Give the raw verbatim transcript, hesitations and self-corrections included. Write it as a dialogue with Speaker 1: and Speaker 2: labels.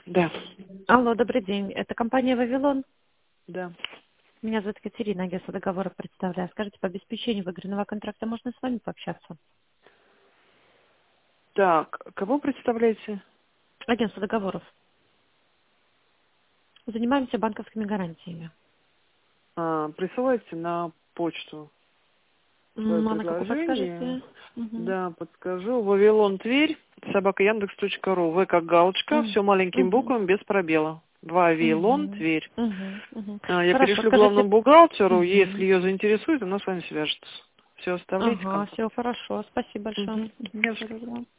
Speaker 1: Да.
Speaker 2: Алло, добрый день. Это компания «Вавилон».
Speaker 1: Да.
Speaker 2: Меня зовут Катерина, агентство договоров представляю. Скажите, по обеспечению выигранного контракта можно с вами пообщаться?
Speaker 1: Так, кого представляете?
Speaker 2: Агентство договоров. Занимаемся банковскими гарантиями.
Speaker 1: А, присылайте на почту свое
Speaker 2: М, А на какую
Speaker 1: предложение.
Speaker 2: подскажете? Мгм.
Speaker 1: Да, подскажу. Вавилон Тверь, собака Яндекс точка ру. В как галочка,
Speaker 2: М,
Speaker 1: все маленьким
Speaker 2: мгм,
Speaker 1: буквами, без пробела. Вавилон
Speaker 2: мгм,
Speaker 1: Тверь.
Speaker 2: мгм, мгм.
Speaker 1: А, я
Speaker 2: Хорошо,
Speaker 1: перешлю главному
Speaker 2: скажите.
Speaker 1: бухгалтеру, если
Speaker 2: Мгм.
Speaker 1: ее заинтересует, она с вами свяжется. Все, оставляйте
Speaker 2: Ага,
Speaker 1: контакт.
Speaker 2: все хорошо. Спасибо большое.
Speaker 1: Угу.
Speaker 2: Мгм.
Speaker 1: Не за
Speaker 2: Всего
Speaker 1: что.
Speaker 2: доброго.